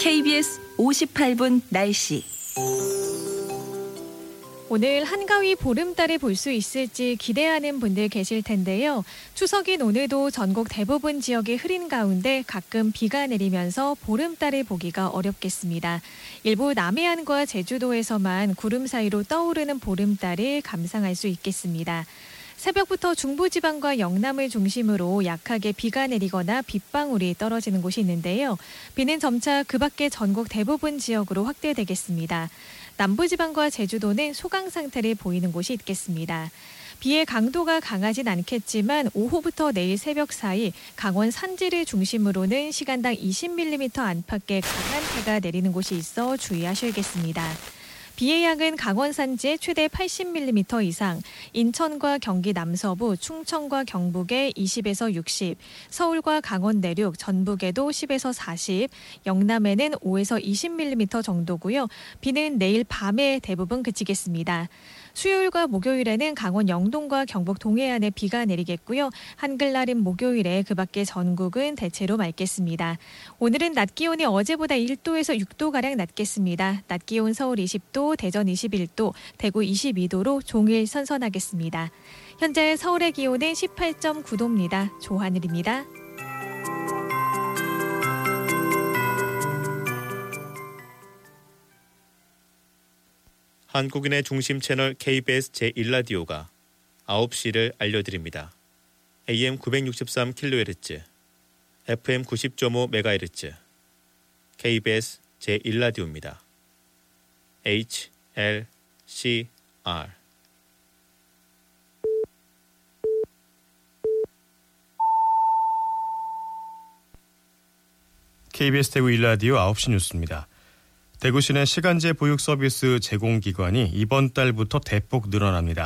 KBS 58분 날씨. 오늘 한가위 보름달을 볼 수 있을지 기대하는 분들 계실 텐데요. 추석인 오늘도 전국 대부분 지역이 흐린 가운데 가끔 비가 내리면서 보름달을 보기가 어렵겠습니다. 일부 남해안과 제주도에서만 구름 사이로 떠오르는 보름달을 감상할 수 있겠습니다. 새벽부터 중부지방과 영남을 중심으로 약하게 비가 내리거나 빗방울이 떨어지는 곳이 있는데요. 비는 점차 그 밖에 전국 대부분 지역으로 확대되겠습니다. 남부지방과 제주도는 소강 상태를 보이는 곳이 있겠습니다. 비의 강도가 강하진 않겠지만 오후부터 내일 새벽 사이 강원 산지를 중심으로는 시간당 20mm 안팎의 강한 비가 내리는 곳이 있어 주의하셔야겠습니다. 비의 양은 강원 산지에 최대 80mm 이상, 인천과 경기 남서부, 충청과 경북에 20에서 60, 서울과 강원 내륙, 전북에도 10에서 40, 영남에는 5에서 20mm 정도고요. 비는 내일 밤에 대부분 그치겠습니다. 수요일과 목요일에는 강원 영동과 경북 동해안에 비가 내리겠고요. 한글날인 목요일에 그 밖의 전국은 대체로 맑겠습니다. 오늘은 낮 기온이 어제보다 1도에서 6도가량 낮겠습니다. 낮 기온 서울 20도, 대전 21도, 대구 22도로 종일 선선하겠습니다. 현재 서울의 기온은 18.9도입니다. 조하늘입니다. 한국인의 중심 채널 KBS 제1라디오가 9시를 알려드립니다. AM 963kHz, FM 90.5MHz, KBS 제1라디오입니다. HLCR KBS 대구 1라디오 9시 뉴스입니다. 대구시내 시간제 보육 서비스 제공기관이 이번 달부터 대폭 늘어납니다.